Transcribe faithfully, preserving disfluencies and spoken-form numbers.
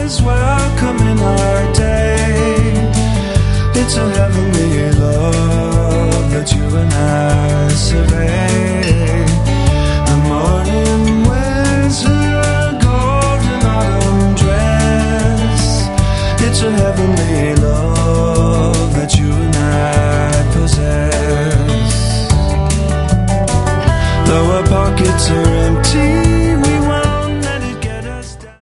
is welcome in our day. It's a heavenly love that you and I survey. The morning wears her golden autumn dress. It's a heavenly love that you and I possess. Though our pockets are empty